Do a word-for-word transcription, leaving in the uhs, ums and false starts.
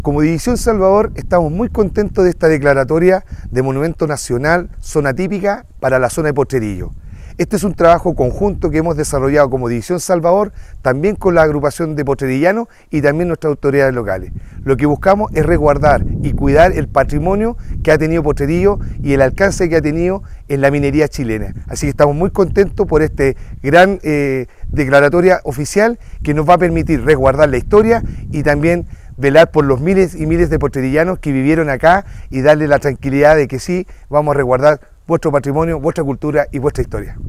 Como División Salvador estamos muy contentos de esta declaratoria de Monumento Nacional, zona típica para la zona de Potrerillos. Este es un trabajo conjunto que hemos desarrollado como División Salvador, también con la agrupación de potrerillanos y también nuestras autoridades locales. Lo que buscamos es resguardar y cuidar el patrimonio que ha tenido Potrerillos y el alcance que ha tenido en la minería chilena. Así que estamos muy contentos por esta gran eh, declaratoria oficial que nos va a permitir resguardar la historia y también velar por los miles y miles de potrerillanos que vivieron acá y darle la tranquilidad de que sí, vamos a resguardar vuestro patrimonio, vuestra cultura y vuestra historia.